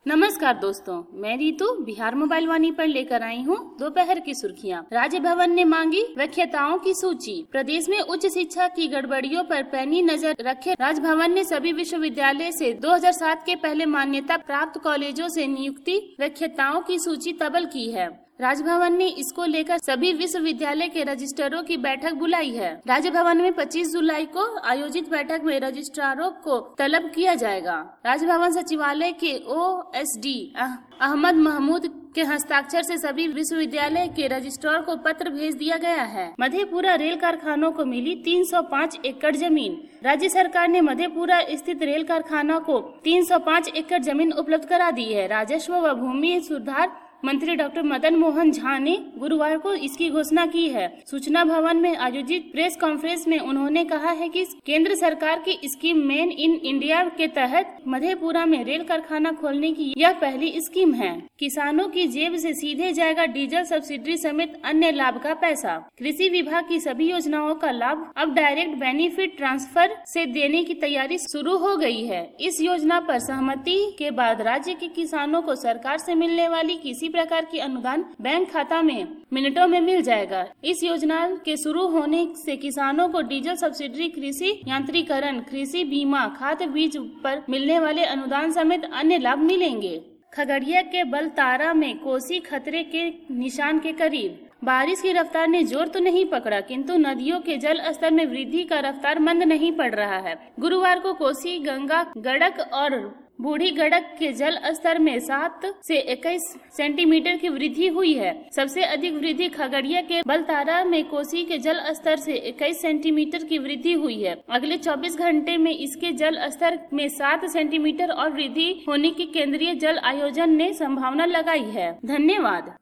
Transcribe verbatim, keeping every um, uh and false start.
नमस्कार दोस्तों, मैं रीतू बिहार मोबाइल वाणी पर लेकर आई हूँ दोपहर की सुर्खियाँ। राज्य भवन ने मांगी व्याख्याताओं की सूची। प्रदेश में उच्च शिक्षा की गड़बड़ियों पर पैनी नजर रखे राजभवन ने सभी विश्वविद्यालय से दो हज़ार सात के पहले मान्यता प्राप्त कॉलेजों से नियुक्ति व्याख्याताओं की सूची तलब की है। राजभवन ने इसको लेकर सभी विश्वविद्यालय के रजिस्ट्रारों की बैठक बुलाई है। राजभवन में पच्चीस जुलाई को आयोजित बैठक में रजिस्ट्रारों को तलब किया जाएगा। राजभवन सचिवालय के O S D Ahmad Mahmood के हस्ताक्षर से सभी विश्वविद्यालय के रजिस्ट्रार को पत्र भेज दिया गया है। मधेपुरा रेल कारखानों को मिली तीन सौ पाँच एकड़ जमीन। राज्य सरकार ने मधेपुरा स्थित रेल कारखाना को तीन सौ पाँच एकड़ जमीन उपलब्ध करा दी है। राजस्व व भूमि सुधार मंत्री डॉक्टर मदन मोहन झा ने गुरुवार को इसकी घोषणा की है। सूचना भवन में आयोजित प्रेस कॉन्फ्रेंस में उन्होंने कहा है कि केंद्र सरकार की स्कीम मेन इन इंडिया के तहत मधेपुरा में रेल कारखाना खोलने की यह पहली स्कीम है। किसानों की जेब से सीधे जाएगा डीजल सब्सिडी समेत अन्य लाभ का पैसा। कृषि विभाग की सभी योजनाओं का लाभ अब डायरेक्ट बेनिफिट ट्रांसफर से देने की तैयारी शुरू हो गई है। इस योजना पर सहमति के बाद राज्य के किसानों को सरकार से मिलने वाली किसी प्रकार की अनुदान बैंक खाता में मिनटों में मिल जाएगा। इस योजना के शुरू होने से किसानों को डीजल सब्सिडी, कृषि यांत्रिकरण, कृषि बीमा, खाद बीज पर मिलने वाले अनुदान समेत अन्य लाभ मिलेंगे। खगड़िया के बलतारा में कोसी खतरे के निशान के करीब। बारिश की रफ्तार ने जोर तो नहीं पकड़ा, किंतु नदियों के जल स्तर में वृद्धि का रफ्तार मंद नहीं पड़ रहा है। गुरुवार को कोसी, गंगा, गंडक और बूढ़ी गंडक के जल स्तर में सात से इक्कीस सेंटीमीटर की वृद्धि हुई है। सबसे अधिक वृद्धि खगड़िया के बलतारा में कोसी के जल स्तर से इक्कीस सेंटीमीटर की वृद्धि हुई है। अगले चौबीस घंटे में इसके जल स्तर में सात सेंटीमीटर और वृद्धि होने की केंद्रीय जल आयोजन ने संभावना लगाई है। धन्यवाद।